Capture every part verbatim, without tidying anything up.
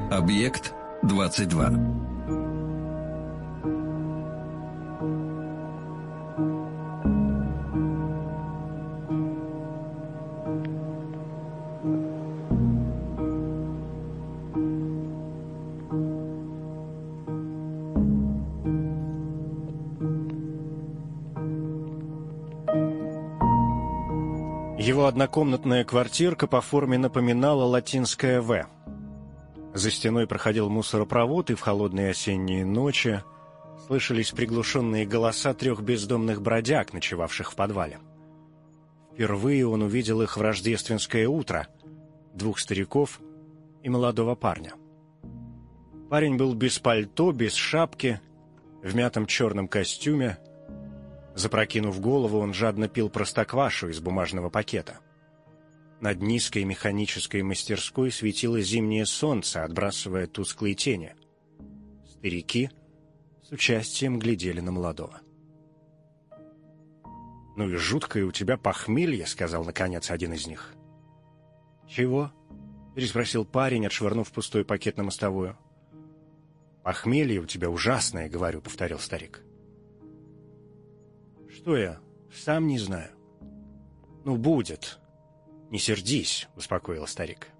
Объект двадцать два. Его однокомнатная квартирка по форме напоминала латинское «В». За стеной проходил мусоропровод, и в холодные осенние ночи слышались приглушенные голоса трех бездомных бродяг, ночевавших в подвале. Впервые он увидел их в рождественское утро, двух стариков и молодого парня. Парень был без пальто, без шапки, в мятом черном костюме. Запрокинув голову, он жадно пил простоквашу из бумажного пакета. Над низкой механической мастерской светило зимнее солнце, отбрасывая тусклые тени. Старики с участием глядели на молодого. «Ну и жуткое у тебя похмелье», — сказал, наконец, один из них. «Чего?» — переспросил парень, отшвырнув пустой пакет на мостовую. «Похмелье у тебя ужасное, — говорю, — повторил старик. «Что я? Сам не знаю». «Ну, будет. Не сердись», — успокоил старик.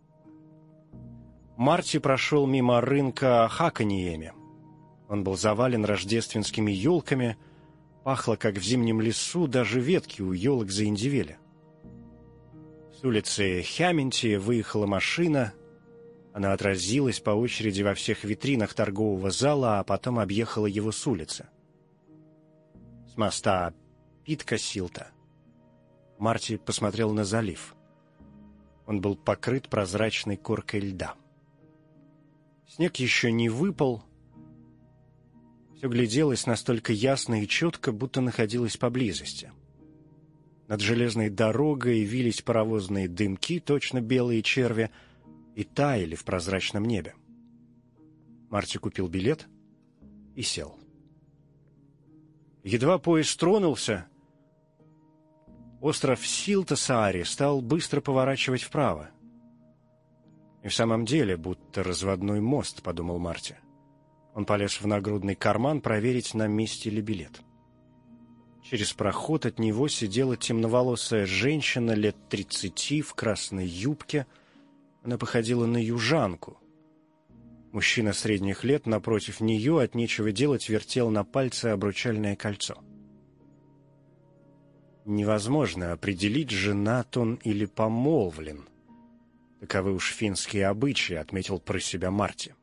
Марти прошел мимо рынка Хаканиеми. Он был завален рождественскими елками, пахло, как в зимнем лесу, даже ветки у елок заиндевели. С улицы Хяменти выехала машина. Она отразилась по очереди во всех витринах торгового зала, а потом объехала его с улицы. С моста Питкасилта Марти посмотрел на залив. Он был покрыт прозрачной коркой льда. Снег еще не выпал. Все гляделось настолько ясно и четко, будто находилось поблизости. Над железной дорогой вились паровозные дымки, точно белые черви, и таяли в прозрачном небе. Марти купил билет и сел. Едва поезд тронулся, остров Силта-Саари стал быстро поворачивать вправо. И в самом деле, будто разводной мост, — подумал Марти. Он полез в нагрудный карман проверить, на месте ли билет. Через проход от него сидела темноволосая женщина лет тридцати в красной юбке. Она походила на южанку. Мужчина средних лет напротив нее от нечего делать вертел на пальце обручальное кольцо. Невозможно определить, женат он или помолвлен. Таковы уж финские обычаи, — отметил про себя Марти.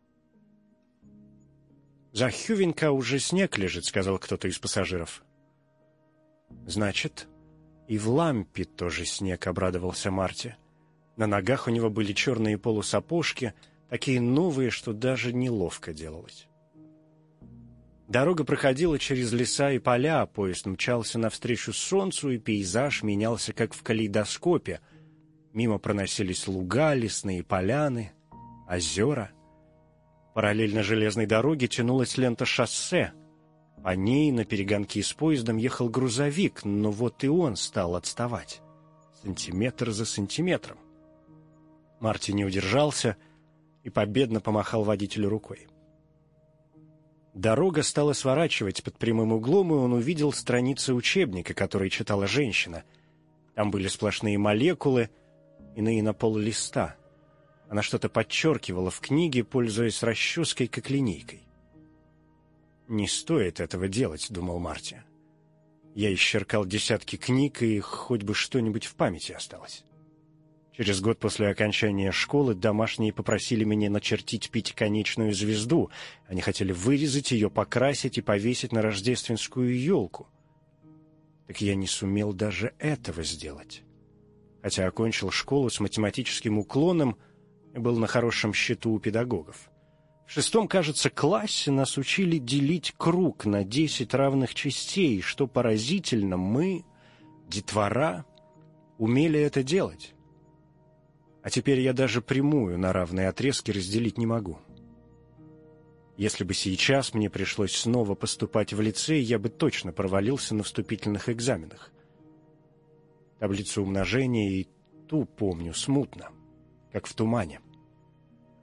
«За Хювенька уже снег лежит», — сказал кто-то из пассажиров. «Значит, и в Лампе тоже снег», — обрадовался Марти. На ногах у него были черные полусапожки, такие новые, что даже неловко делалось. Дорога проходила через леса и поля, поезд мчался навстречу солнцу, и пейзаж менялся, как в калейдоскопе. Мимо проносились луга, лесные поляны, озера. Параллельно железной дороге тянулась лента шоссе. По ней на перегонки с поездом ехал грузовик, но вот и он стал отставать. Сантиметр за сантиметром. Марти не удержался и победно помахал водителю рукой. Дорога стала сворачивать под прямым углом, и он увидел страницы учебника, который читала женщина. Там были сплошные молекулы, иные на пол листа. Она что-то подчеркивала в книге, пользуясь расческой как линейкой. «Не стоит этого делать», — думал Марти. «Я исчеркал десятки книг, и хоть бы что-нибудь в памяти осталось». Через год после окончания школы домашние попросили меня начертить пятиконечную звезду. Они хотели вырезать ее, покрасить и повесить на рождественскую елку. Так я не сумел даже этого сделать. Хотя окончил школу с математическим уклоном и был на хорошем счету у педагогов. В шестом, кажется, классе нас учили делить круг на десять равных частей, и, что поразительно, мы, детвора, умели это делать. А теперь я даже прямую на равные отрезки разделить не могу. Если бы сейчас мне пришлось снова поступать в лицей, я бы точно провалился на вступительных экзаменах. Таблицу умножения и ту помню смутно, как в тумане.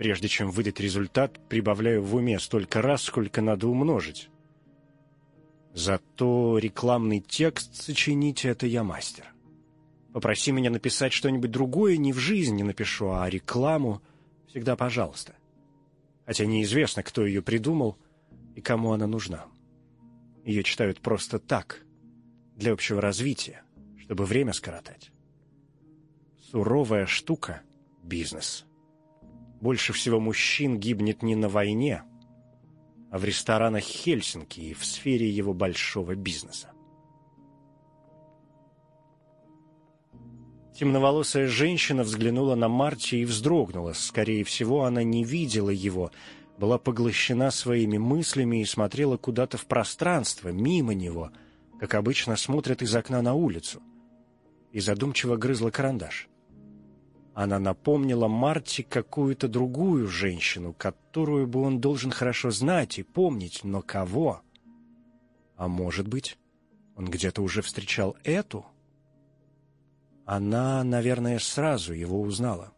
Прежде чем выдать результат, прибавляю в уме столько раз, сколько надо умножить. Зато рекламный текст сочинить — это я мастер. Попроси меня написать что-нибудь другое, не в жизни напишу, а рекламу всегда пожалуйста. Хотя неизвестно, кто ее придумал и кому она нужна. Ее читают просто так, для общего развития, чтобы время скоротать. Суровая штука — бизнес. Больше всего мужчин гибнет не на войне, а в ресторанах Хельсинки и в сфере его большого бизнеса. Темноволосая женщина взглянула на Марти и вздрогнула. Скорее всего, она не видела его, была поглощена своими мыслями и смотрела куда-то в пространство, мимо него, как обычно смотрят из окна на улицу, и задумчиво грызла карандаш. Она напомнила Марти какую-то другую женщину, которую бы он должен хорошо знать и помнить, но кого? А может быть, он где-то уже встречал эту? Она, наверное, сразу его узнала.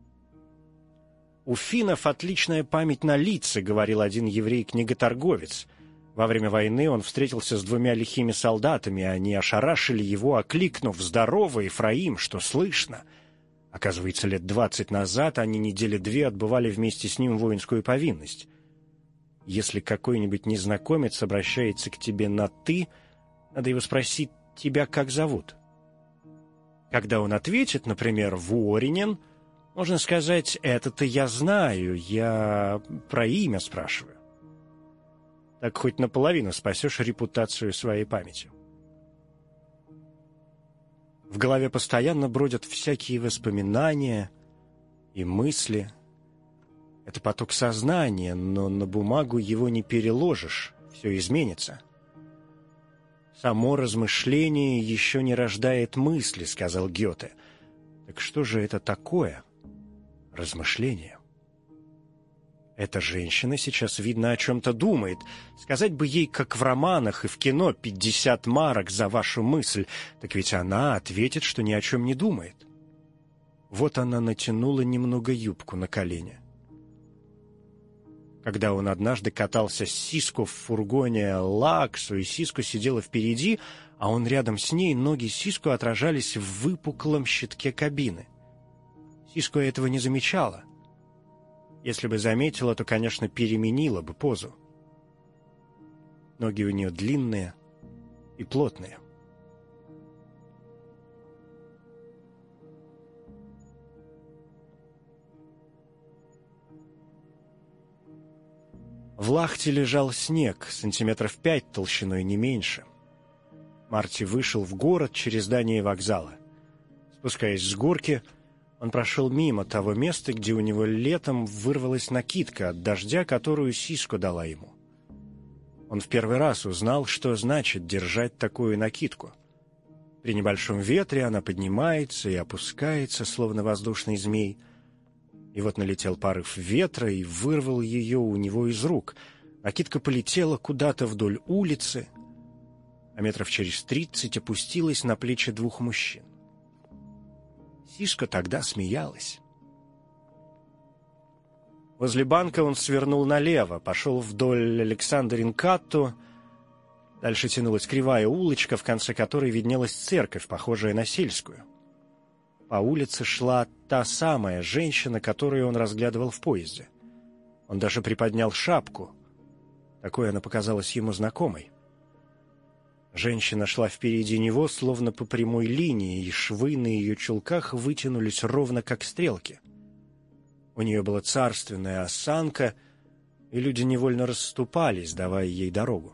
«У финнов отличная память на лица», — говорил один еврей-книготорговец. Во время войны он встретился с двумя лихими солдатами, они ошарашили его, окликнув: «Здорово, Ефраим, что слышно?» Оказывается, лет двадцать назад они недели две отбывали вместе с ним воинскую повинность. Если какой-нибудь незнакомец обращается к тебе на «ты», надо его спросить: «Тебя как зовут?» Когда он ответит, например, «Воринен», можно сказать: «Это-то я знаю, я про имя спрашиваю». Так хоть наполовину спасешь репутацию своей памятью. В голове постоянно бродят всякие воспоминания и мысли. Это поток сознания, но на бумагу его не переложишь, все изменится. «Само размышление еще не рождает мысли», — сказал Гёте. Так что же это такое размышление? Эта женщина сейчас, видно, о чем-то думает. Сказать бы ей, как в романах и в кино, пятьдесят марок за вашу мысль, так ведь она ответит, что ни о чем не думает. Вот она натянула немного юбку на колени. Когда он однажды катался с Сиско в фургоне Лаксу, и Сиско сидела впереди, а он рядом с ней, ноги Сиско отражались в выпуклом щитке кабины. Сиско этого не замечала. Если бы заметила, то, конечно, переменила бы позу. Ноги у нее длинные и плотные. В Лахте лежал снег, сантиметров пять толщиной, не меньше. Марти вышел в город через здание вокзала. Спускаясь с горки, он прошел мимо того места, где у него летом вырвалась накидка от дождя, которую Сиско дала ему. Он в первый раз узнал, что значит держать такую накидку. При небольшом ветре она поднимается и опускается, словно воздушный змей. И вот налетел порыв ветра и вырвал ее у него из рук. Накидка полетела куда-то вдоль улицы, а метров через тридцать опустилась на плечи двух мужчин. Сиско тогда смеялась. Возле банка он свернул налево, пошел вдоль Александринкатто. Дальше тянулась кривая улочка, в конце которой виднелась церковь, похожая на сельскую. По улице шла та самая женщина, которую он разглядывал в поезде. Он даже приподнял шапку. Такой она показалась ему знакомой. Женщина шла впереди него, словно по прямой линии, и швы на ее чулках вытянулись ровно как стрелки. У нее была царственная осанка, и люди невольно расступались, давая ей дорогу.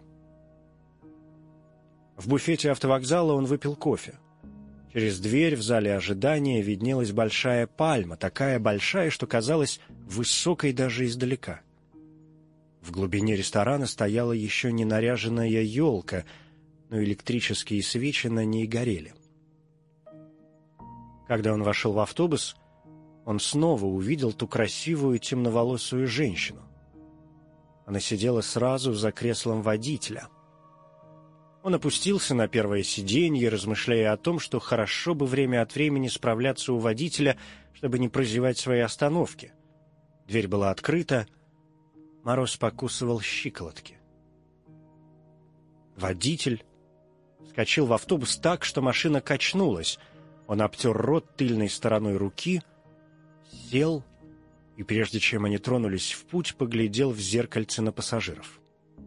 В буфете автовокзала он выпил кофе. Через дверь в зале ожидания виднелась большая пальма, такая большая, что казалась высокой даже издалека. В глубине ресторана стояла еще не наряженная елка, но электрические свечи на ней горели. Когда он вошел в автобус, он снова увидел ту красивую темноволосую женщину. Она сидела сразу за креслом водителя. Он опустился на первое сиденье, размышляя о том, что хорошо бы время от времени справляться у водителя, чтобы не прозевать свои остановки. Дверь была открыта, мороз покусывал щиколотки. Водитель вскочил в автобус так, что машина качнулась. Он обтер рот тыльной стороной руки, сел и, прежде чем они тронулись в путь, поглядел в зеркальце на пассажиров.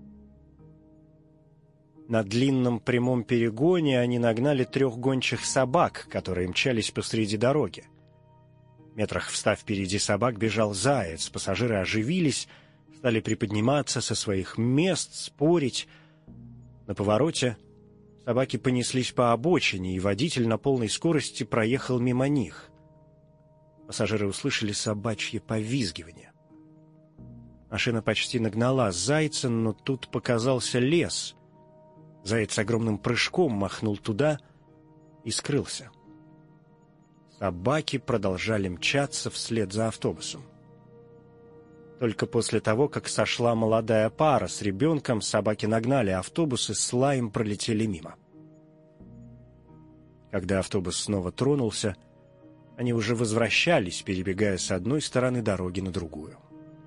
На длинном прямом перегоне они нагнали трех гончих собак, которые мчались посреди дороги. Метрах в ста впереди собак бежал заяц. Пассажиры оживились, стали приподниматься со своих мест, спорить. На повороте собаки понеслись по обочине, и водитель на полной скорости проехал мимо них. Пассажиры услышали собачье повизгивание. Машина почти нагнала зайца, но тут показался лес. Заяц огромным прыжком махнул туда и скрылся. Собаки продолжали мчаться вслед за автобусом. Только после того, как сошла молодая пара с ребенком, собаки нагнали автобус и с лаем пролетели мимо. Когда автобус снова тронулся, они уже возвращались, перебегая с одной стороны дороги на другую.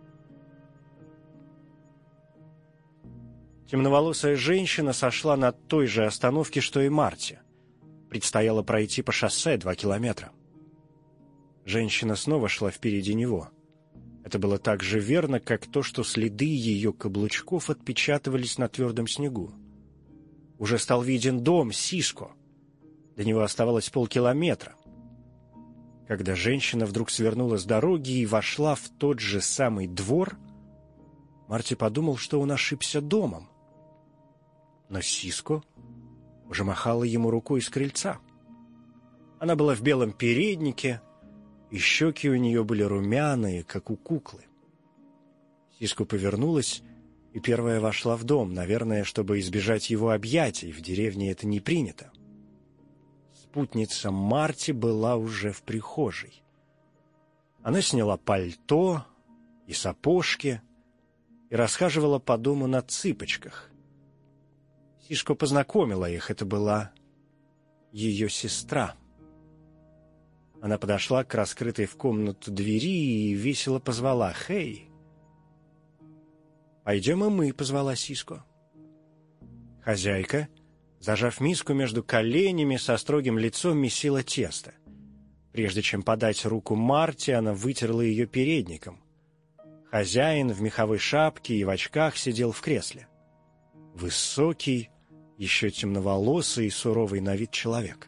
Темноволосая женщина сошла на той же остановке, что и Марти. Предстояло пройти по шоссе два километра. Женщина снова шла впереди него. Это было так же верно, как то, что следы ее каблучков отпечатывались на твердом снегу. Уже стал виден дом Сиско. До него оставалось полкилометра. Когда женщина вдруг свернула с дороги и вошла в тот же самый двор, Марти подумал, что он ошибся домом. Но Сиско уже махала ему рукой с крыльца. Она была в белом переднике, и щеки у нее были румяные, как у куклы. Сиско повернулась и первая вошла в дом, наверное, чтобы избежать его объятий. В деревне это не принято. Спутница Марти была уже в прихожей. Она сняла пальто и сапожки и расхаживала по дому на цыпочках. Сиско познакомила их, это была ее сестра. Она подошла к раскрытой в комнату двери и весело позвала: «Хей!» «Пойдем и мы», — позвала Сиско. Хозяйка, зажав миску между коленями, со строгим лицом месила тесто. Прежде чем подать руку Марти, она вытерла ее передником. Хозяин в меховой шапке и в очках сидел в кресле. Высокий, еще темноволосый и суровый на вид человек.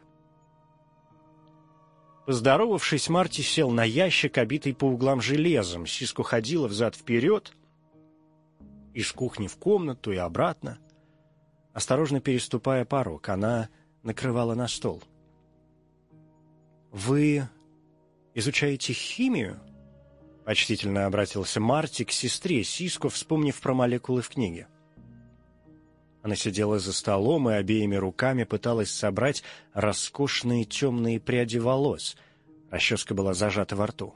Поздоровавшись, Марти сел на ящик, обитый по углам железом. Сиско ходила взад-вперед, из кухни в комнату и обратно. Осторожно переступая порог, она накрывала на стол. «Вы изучаете химию?» — почтительно обратился Марти к сестре Сиско, вспомнив про молекулы в книге. Она сидела за столом и обеими руками пыталась собрать роскошные темные пряди волос. Расческа была зажата во рту.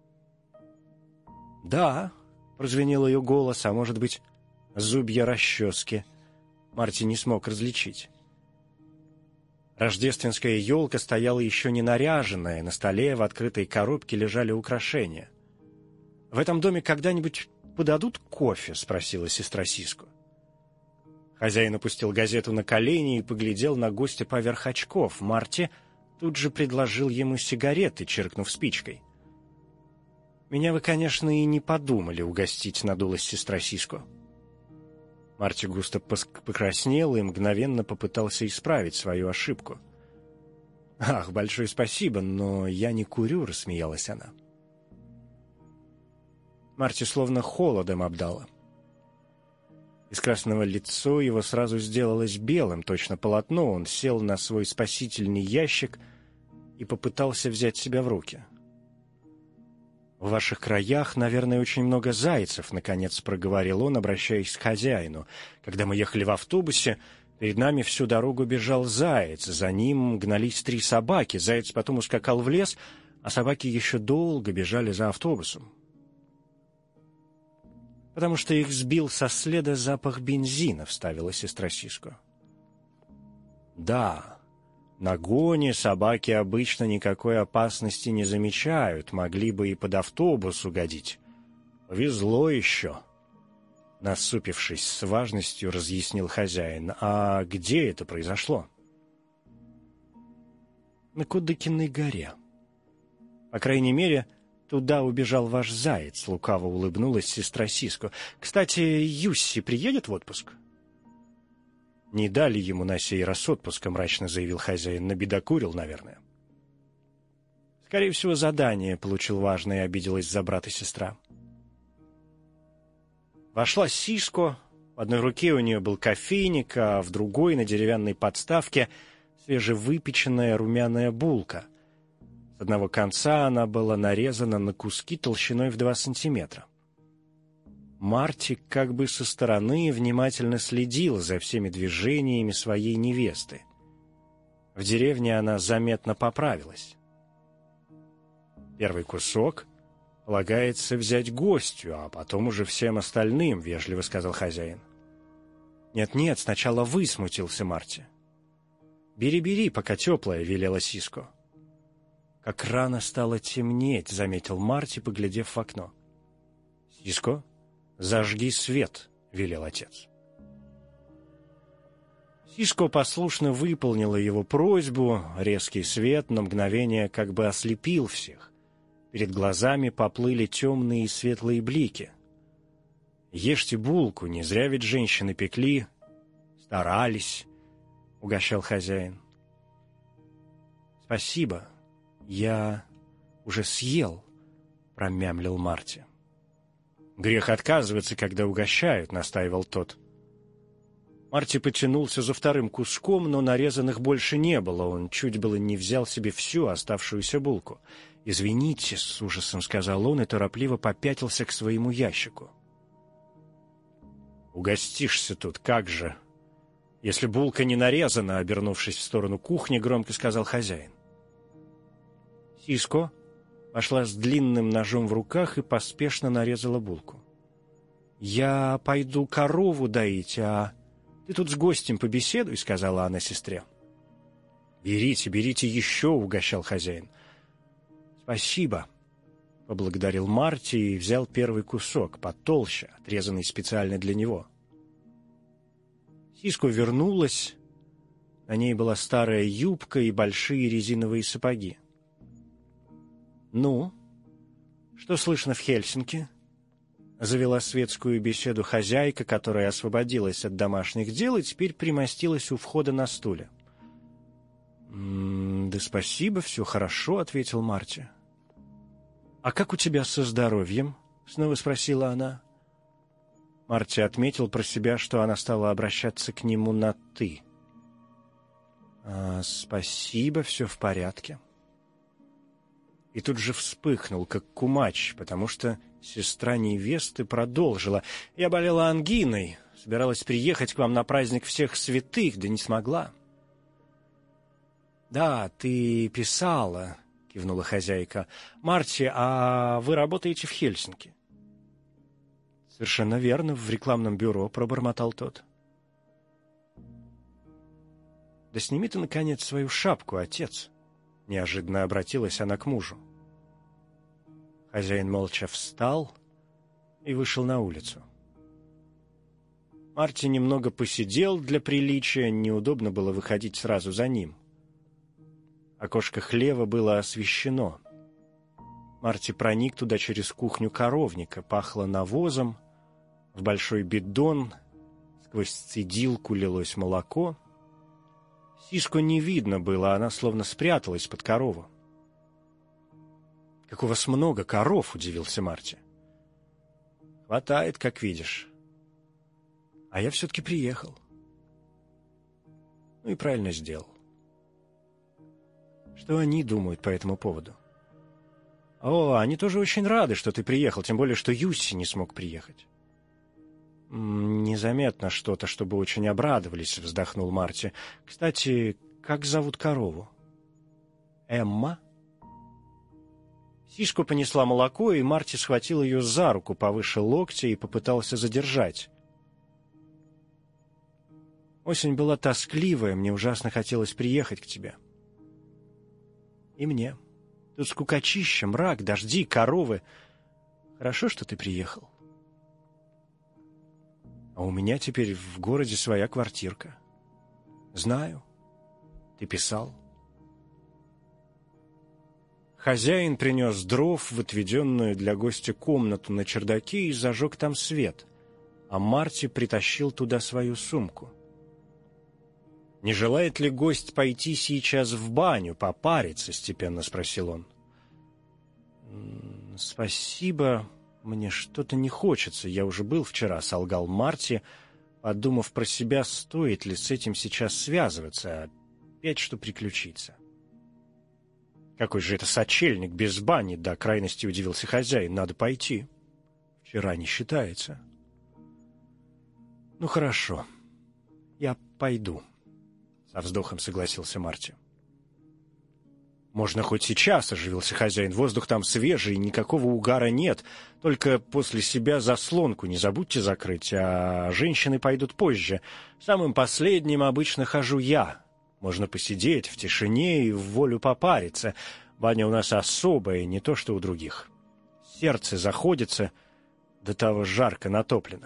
«Да», — прозвенел ее голос, а может быть, зубья расчески. Марти не смог различить. Рождественская елка стояла еще не наряженная, на столе в открытой коробке лежали украшения. «В этом доме когда-нибудь подадут кофе?» — спросила сестра Сиско. Хозяин опустил газету на колени и поглядел на гостя поверх очков. Марти тут же предложил ему сигареты, чиркнув спичкой. «Меня вы, конечно, и не подумали угостить», — надулась сестра Сиско. Марти густо покраснел и мгновенно попытался исправить свою ошибку. «Ах, большое спасибо, но я не курю», — рассмеялась она. Марти словно холодом обдало. Из красного лицо его сразу сделалось белым, точно полотно. Он сел на свой спасительный ящик и попытался взять себя в руки. «В ваших краях, наверное, очень много зайцев», — наконец проговорил он, обращаясь к хозяину. «Когда мы ехали в автобусе, перед нами всю дорогу бежал заяц. За ним гнались три собаки. Заяц потом ускакал в лес, а собаки еще долго бежали за автобусом. «Потому что их сбил со следа запах бензина», — вставила сестра Сиско. «Да, на гоне собаки обычно никакой опасности не замечают, могли бы и под автобус угодить. Повезло еще. Насупившись с важностью, разъяснил хозяин. А где это произошло? На Кудыкиной горе. По крайней мере, туда убежал ваш заяц, лукаво улыбнулась сестра Сиско. Кстати, Юсси приедет в отпуск? Не дали ему на сей раз отпуска, мрачно заявил хозяин. Набедокурил, наверное. Скорее всего, задание получил важное, и обиделась за брата сестра. Вошла Сиско. В одной руке у нее был кофейник, а в другой, на деревянной подставке, свежевыпеченная румяная булка. С одного конца она была нарезана на куски толщиной в два сантиметра. Марти как бы со стороны внимательно следила за всеми движениями своей невесты. В деревне она заметно поправилась. Первый кусок полагается взять гостю, а потом уже всем остальным, — вежливо сказал хозяин. «Нет-нет, сначала вы», — смутился Марти. «Бери-бери, пока теплая», — велела Сиско. «Как рано стало темнеть», — заметил Марти, поглядев в окно. «Сиско, зажги свет», — велел отец. Сиско послушно выполнила его просьбу. Резкий свет на мгновение как бы ослепил всех. Перед глазами поплыли темные и светлые блики. «Ешьте булку, не зря ведь женщины пекли, старались», — угощал хозяин. «Спасибо, я уже съел», — промямлил Марти. «Грех отказываться, когда угощают», — настаивал тот. Марти потянулся за вторым куском, но нарезанных больше не было. Он чуть было не взял себе всю оставшуюся булку. «Извините», — с ужасом сказал он и торопливо попятился к своему ящику. «Угостишься тут, как же! Если булка не нарезана», — обернувшись в сторону кухни, громко сказал хозяин. Сиско пошла с длинным ножом в руках и поспешно нарезала булку. «Я пойду корову доить, а ты тут с гостем побеседуй», — сказала она сестре. «Берите, берите еще», — угощал хозяин. «Спасибо», — поблагодарил Марти и взял первый кусок, потолще, отрезанный специально для него. Сиско вернулась. На ней была старая юбка и большие резиновые сапоги. «Ну, что слышно в Хельсинки?» — завела светскую беседу хозяйка, которая освободилась от домашних дел и теперь примостилась у входа на стуле. «М-м, да спасибо, все хорошо», — ответил Марти. «А как у тебя со здоровьем?» — снова спросила она. Марти отметил про себя, что она стала обращаться к нему на «ты». «А, спасибо, все в порядке». И тут же вспыхнул, как кумач, потому что сестра невесты продолжила. «Я болела ангиной, собиралась приехать к вам на праздник всех святых, да не смогла». «Да, ты писала», — кивнула хозяйка. «Марти, а вы работаете в Хельсинки?» «Совершенно верно, в рекламном бюро», — пробормотал тот. «Да сними ты, наконец, свою шапку, отец», — неожиданно обратилась она к мужу. Хозяин молча встал и вышел на улицу. Марти немного посидел для приличия, неудобно было выходить сразу за ним. Окошко хлева было освещено. Марти проник туда через кухню коровника, пахло навозом, в большой бидон сквозь цедилку лилось молоко. Сиско не видно было, она словно спряталась под корову. «Как у вас много коров!» — удивился Марти. «Хватает, как видишь. А я все-таки приехал». Ну и правильно сделал. Что они думают по этому поводу? О, они тоже очень рады, что ты приехал, тем более, что Юсси не смог приехать. «Незаметно что-то, чтобы очень обрадовались», — вздохнул Марти. «Кстати, как зовут корову?» «Эмма?» Сиско понесла молоко, и Марти схватил ее за руку повыше локтя и попытался задержать. «Осень была тоскливая, мне ужасно хотелось приехать к тебе». «И мне. Тут скукотища, мрак, дожди, коровы. Хорошо, что ты приехал. А у меня теперь в городе своя квартирка. Знаю, ты писал. Хозяин принес дров в отведенную для гостя комнату на чердаке и зажег там свет, а Марти притащил туда свою сумку. «Не желает ли гость пойти сейчас в баню, попариться?» — степенно спросил он. «Спасибо, мне что-то не хочется. Я уже был вчера», — солгал Марти, подумав про себя, стоит ли с этим сейчас связываться, опять что приключится. «Какой же это сочельник без бани?» — до крайности удивился хозяин. «Надо пойти. Вчера не считается». «Ну, хорошо, я пойду», — со вздохом согласился Марти. «Можно хоть сейчас», — оживился хозяин. «Воздух там свежий, никакого угара нет. Только после себя заслонку не забудьте закрыть, а женщины пойдут позже. Самым последним обычно хожу я. Можно посидеть в тишине и в волю попариться. Баня у нас особая, не то что у других. Сердце заходится, до того жарко натоплено».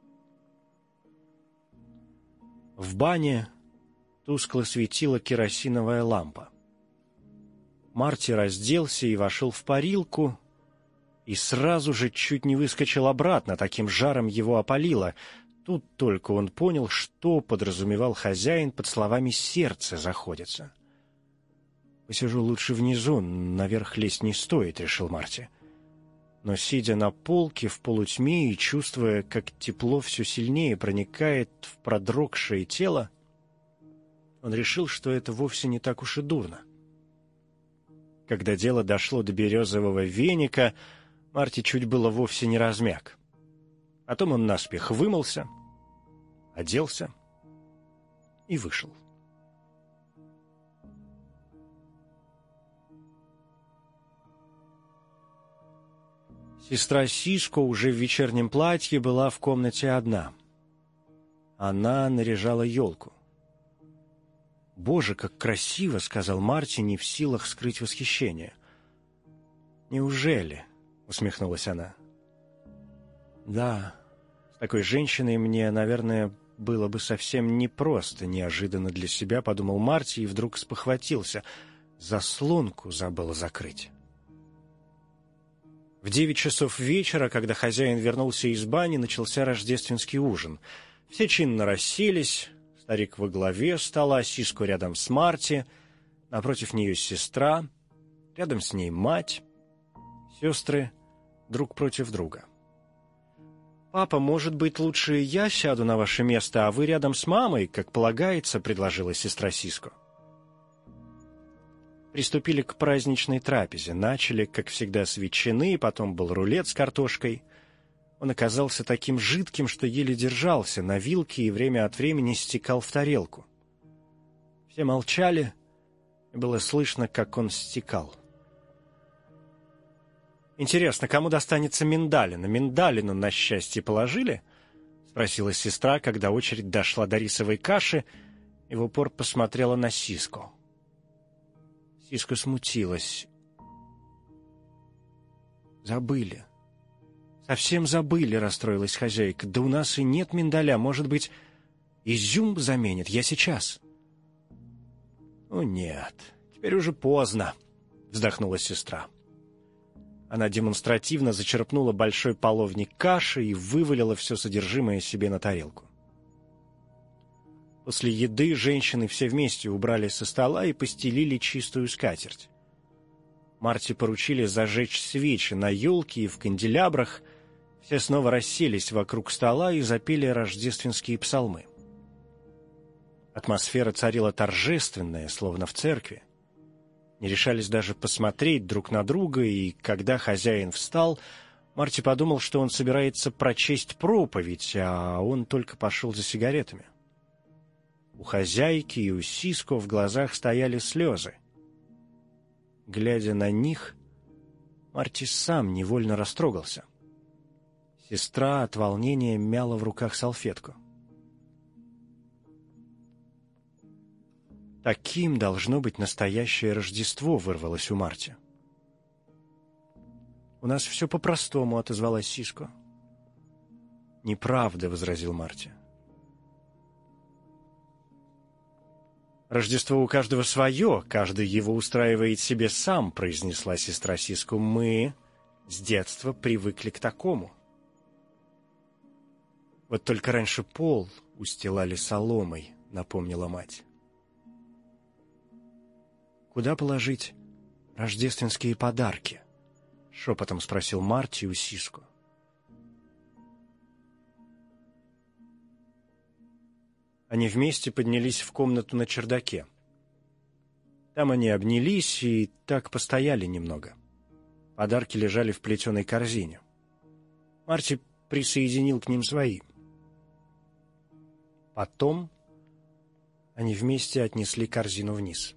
В бане тускло светила керосиновая лампа. Марти разделся и вошел в парилку, и сразу же чуть не выскочил обратно, таким жаром его опалило. Тут только он понял, что подразумевал хозяин под словами «сердце заходится». «Посижу лучше внизу, наверх лезть не стоит», — решил Марти. Но, сидя на полке в полутьме и чувствуя, как тепло все сильнее проникает в продрогшее тело, он решил, что это вовсе не так уж и дурно. Когда дело дошло до березового веника, Марти чуть было вовсе не размяк. Потом он наспех вымылся, оделся и вышел. Сестра Сиско уже в вечернем платье была в комнате одна. Она наряжала елку. «Боже, как красиво!» — сказал Марти, не в силах скрыть восхищение. «Неужели?» — усмехнулась она. «Да, с такой женщиной мне, наверное, было бы совсем непросто», — неожиданно для себя подумал Марти и вдруг спохватился. Заслонку забыл закрыть. В девять часов вечера, когда хозяин вернулся из бани, начался рождественский ужин. Все чинно расселись. Старик во главе стола, Сиско рядом с Марти, напротив нее сестра, рядом с ней мать, сестры друг против друга. «Папа, может быть, лучше я сяду на ваше место, а вы рядом с мамой, как полагается», — предложила сестра Сиско. Приступили к праздничной трапезе. Начали, как всегда, с ветчины, потом был рулет с картошкой. Он оказался таким жидким, что еле держался на вилке и время от времени стекал в тарелку. Все молчали, и было слышно, как он стекал. «Интересно, кому достанется миндалина? Миндалину на счастье положили?» — спросила сестра, когда очередь дошла до рисовой каши, и в упор посмотрела на Сиско. Сиско смутилась. «Забыли. Совсем забыли», — расстроилась хозяйка. «Да у нас и нет миндаля. Может быть, изюм заменит? Я сейчас». «О, нет, теперь уже поздно», — вздохнула сестра. Она демонстративно зачерпнула большой половник каши и вывалила все содержимое себе на тарелку. После еды женщины все вместе убрали со стола и постелили чистую скатерть. Марти поручили зажечь свечи на елке и в канделябрах. Все снова расселись вокруг стола и запели рождественские псалмы. Атмосфера царила торжественная, словно в церкви. Не решались даже посмотреть друг на друга, и когда хозяин встал, Марти подумал, что он собирается прочесть проповедь, а он только пошел за сигаретами. У хозяйки и у Сиско в глазах стояли слезы. Глядя на них, Марти сам невольно растрогался. Сестра от волнения мяла в руках салфетку. «Таким должно быть настоящее Рождество», — вырвалось у Марти. «У нас все по-простому», — отозвалась Сиско. «Неправда», — возразил Марти. «Рождество у каждого свое, каждый его устраивает себе сам», — произнесла сестра Сиско. «Мы с детства привыкли к такому. Вот только раньше пол устилали соломой», — напомнила мать. «Куда положить рождественские подарки?» — шепотом спросил Марти у Сиско. Они вместе поднялись в комнату на чердаке. Там они обнялись и так постояли немного. Подарки лежали в плетеной корзине. Марти присоединил к ним свои. Потом они вместе отнесли корзину вниз.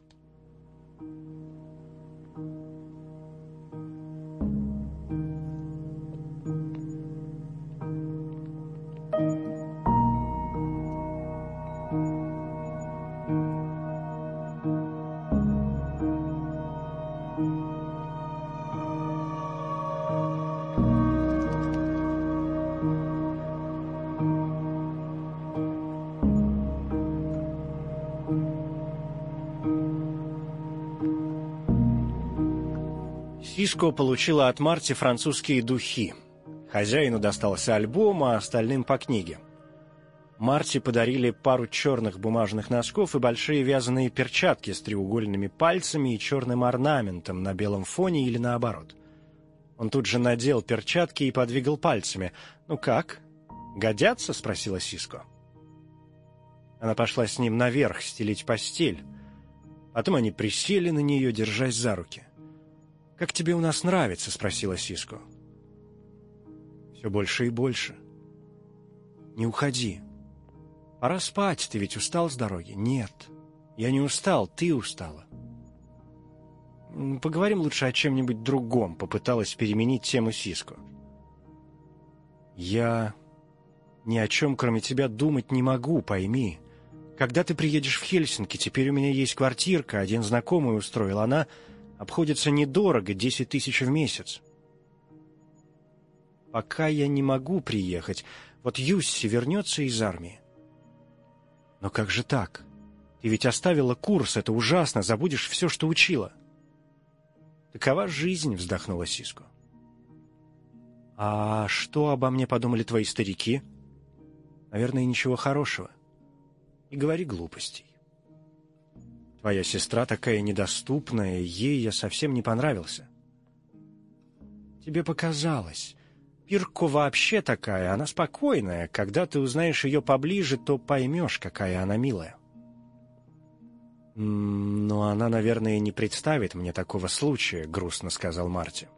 Сиско получила от Марти французские духи. Хозяину достался альбом, а остальным по книге. Марти подарили пару черных бумажных носков и большие вязаные перчатки с треугольными пальцами и черным орнаментом на белом фоне или наоборот. Он тут же надел перчатки и подвигал пальцами. «Ну как? Годятся?» — спросила Сиско. Она пошла с ним наверх стелить постель. Потом они присели на нее, держась за руки. «Как тебе у нас нравится?» — спросила Сиско. «Все больше и больше». «Не уходи. Пора спать, ты ведь устал с дороги?» «Нет, я не устал, ты устала». «Поговорим лучше о чем-нибудь другом», — попыталась переменить тему Сиско. «Я ни о чем, кроме тебя, думать не могу, пойми. Когда ты приедешь в Хельсинки, теперь у меня есть квартирка, один знакомый устроил, она обходится недорого, десять тысяч в месяц. Пока я не могу приехать. Вот Юсси вернется из армии». «Но как же так? Ты ведь оставила курс, это ужасно, забудешь все, что учила». «Такова жизнь», — вздохнула Сиско. «А что обо мне подумали твои старики?» «Наверное, ничего хорошего. Не говори глупостей. Твоя сестра такая недоступная, ей я совсем не понравился». «Тебе показалось. Пирко вообще такая, она спокойная. Когда ты узнаешь ее поближе, то поймешь, какая она милая». «Но она, наверное, не представит мне такого случая», — грустно сказал Марти.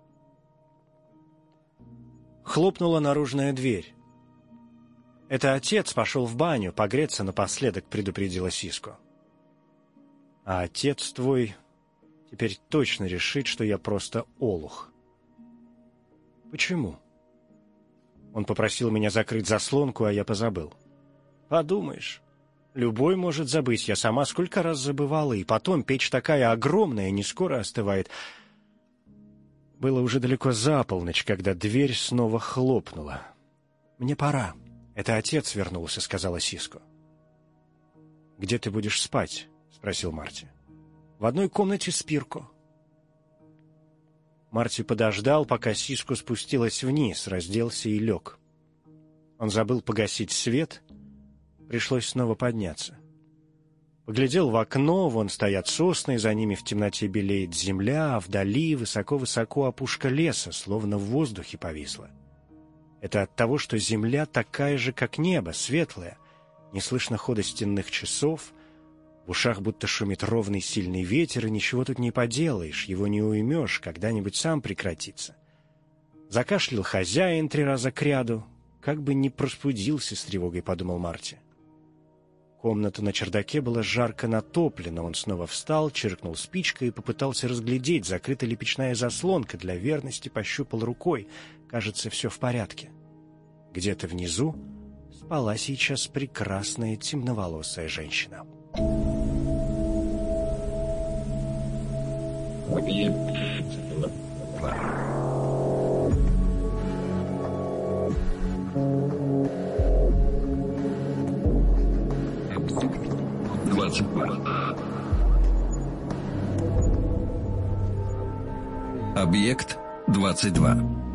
Хлопнула наружная дверь. «Это отец пошел в баню погреться напоследок», — предупредила Сиско. «А отец твой теперь точно решит, что я просто олух». «Почему?» Он попросил меня закрыть заслонку, а я позабыл. «Подумаешь, любой может забыть. Я сама сколько раз забывала, и потом печь такая огромная, не скоро остывает». Было уже далеко за полночь, когда дверь снова хлопнула. «Мне пора. Это отец вернулся», — сказала Сиско. «Где ты будешь спать?» — спросил Марти. «В одной комнате с Пирко». Марти подождал, пока Сиско спустилась вниз, разделся и лег. Он забыл погасить свет, пришлось снова подняться. Поглядел в окно, вон стоят сосны, за ними в темноте белеет земля, а вдали высоко-высоко опушка леса, словно в воздухе повисла. Это от того, что земля такая же, как небо, светлая, не слышно хода стенных часов, в ушах будто шумит ровный сильный ветер, и ничего тут не поделаешь, его не уймешь, когда-нибудь сам прекратится. Закашлял хозяин три раза кряду, как бы не простудился с тревогой, подумал Марти. Комната на чердаке была жарко натоплена, он снова встал, чиркнул спичкой и попытался разглядеть, закрыта ли печная заслонка, для верности пощупал рукой, кажется, все в порядке. Где-то внизу спала сейчас прекрасная темноволосая женщина. двадцать два. Объект двадцать два.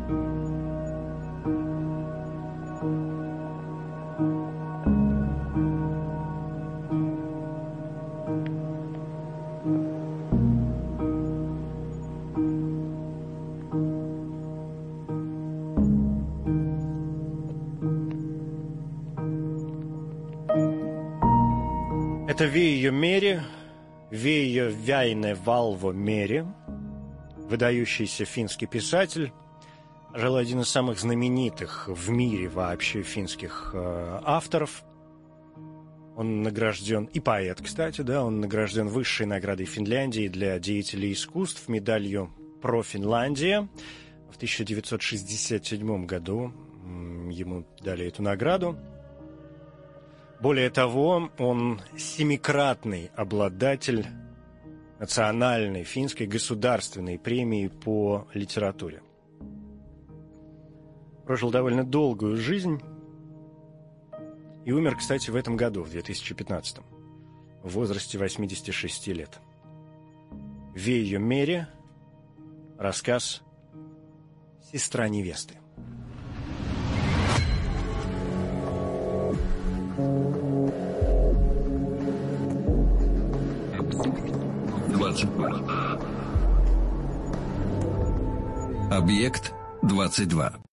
Это Вейо Мери, Вейо Вяйне Валво Мери, выдающийся финский писатель, пожалуй, один из самых знаменитых в мире вообще финских э, авторов. Он награжден, и поэт, кстати, да, он награжден высшей наградой Финляндии для деятелей искусств, медалью «Про Финляндия». В тысяча девятьсот шестьдесят седьмом году ему дали эту награду. Более того, он семикратный обладатель национальной финской государственной премии по литературе. Прожил довольно долгую жизнь и умер, кстати, в этом году, в две тысячи пятнадцатом, в возрасте восьмидесяти шести лет. Вейо Мери, рассказ «Сестра невесты». двадцать два. Объект двадцать два.